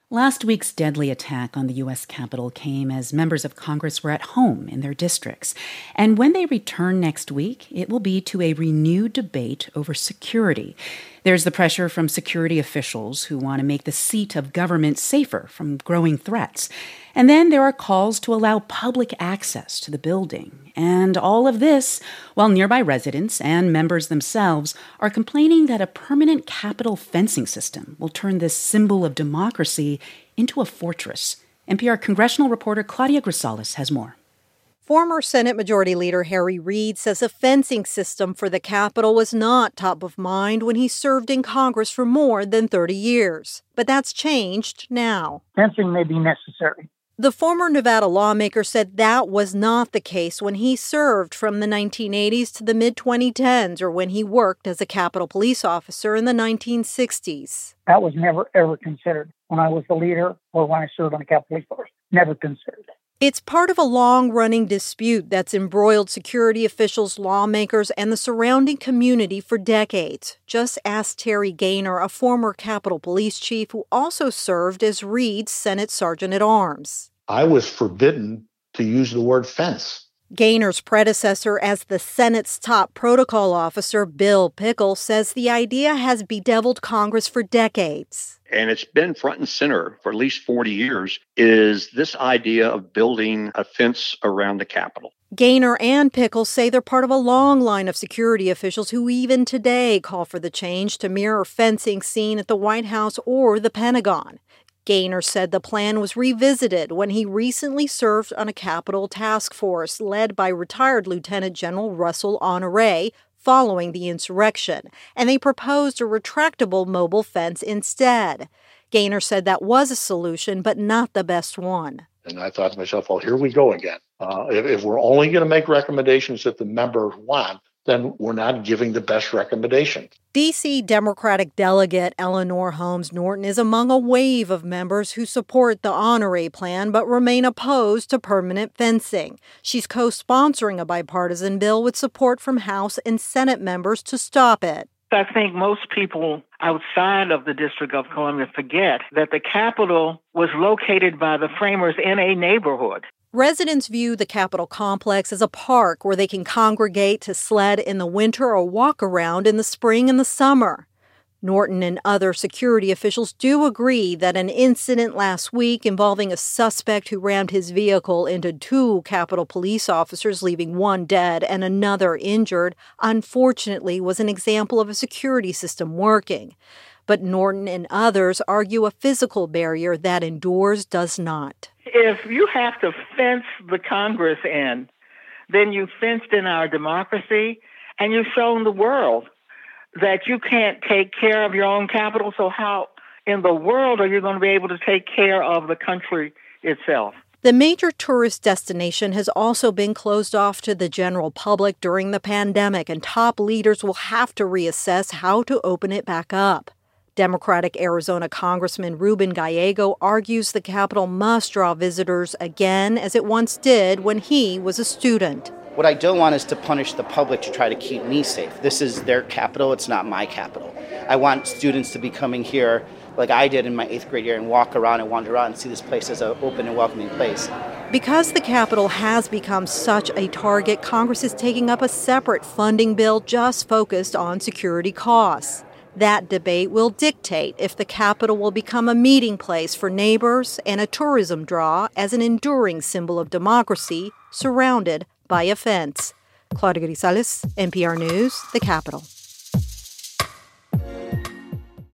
Last week's deadly attack on the U.S. Capitol came as members of Congress were at home in their districts. And when they return next week, it will be to a renewed debate over security. There's the pressure from security officials who want to make the seat of government safer from growing threats. And then there are calls to allow public access to the building. And all of this while nearby residents and members themselves are complaining that a permanent Capitol fencing system will turn this symbol of democracy into a fortress. NPR congressional reporter Claudia Grisales has more. Former Senate Majority Leader Harry Reid says a fencing system for the Capitol was not top of mind when he served in Congress for more than 30 years. But that's changed now. Fencing may be necessary. The former Nevada lawmaker said that was not the case when he served from the 1980s to the mid-2010s or when he worked as a Capitol police officer in the 1960s. That was never, ever considered when I was the leader or when I served on the Capitol Police Force. Never considered. It's part of a long-running dispute that's embroiled security officials, lawmakers, and the surrounding community for decades. Just ask Terry Gaynor, a former Capitol Police chief who also served as Reid's Senate Sergeant-at-Arms. I was forbidden to use the word fence. Gaynor's predecessor as the Senate's top protocol officer, Bill Pickle, says the idea has bedeviled Congress for decades. And it's been front and center for at least 40 years, is this idea of building a fence around the Capitol. Gaynor and Pickle say they're part of a long line of security officials who even today call for the change to mirror fencing seen at the White House or the Pentagon. Gaynor said the plan was revisited when he recently served on a Capitol task force led by retired Lieutenant General Russell Honore following the insurrection, and they proposed a retractable mobile fence instead. Gaynor said that was a solution, but not the best one. And I thought to myself, well, here we go again. If we're only going to make recommendations that the members want, then we're not giving the best recommendation. D.C. Democratic delegate Eleanor Holmes Norton is among a wave of members who support the Honore plan but remain opposed to permanent fencing. She's co-sponsoring a bipartisan bill with support from House and Senate members to stop it. I think most people outside of the District of Columbia forget that the Capitol was located by the framers in a neighborhood. Residents view the Capitol complex as a park where they can congregate to sled in the winter or walk around in the spring and the summer. Norton and other security officials do agree that an incident last week involving a suspect who rammed his vehicle into two Capitol police officers, leaving one dead and another injured, unfortunately was an example of a security system working. But Norton and others argue a physical barrier that endures does not. If you have to fence the Congress in, then you fenced in our democracy, and you've shown the world that you can't take care of your own capital. So how in the world are you going to be able to take care of the country itself? The major tourist destination has also been closed off to the general public during the pandemic, and top leaders will have to reassess how to open it back up. Democratic Arizona Congressman Ruben Gallego argues the Capitol must draw visitors again, as it once did when he was a student. What I don't want is to punish the public to try to keep me safe. This is their Capitol, it's not my Capitol. I want students to be coming here like I did in my 8th grade year and walk around and wander around and see this place as an open and welcoming place. Because the Capitol has become such a target, Congress is taking up a separate funding bill just focused on security costs. That debate will dictate if the Capitol will become a meeting place for neighbors and a tourism draw as an enduring symbol of democracy surrounded by a fence. Claudia Grisales, NPR News, the Capitol.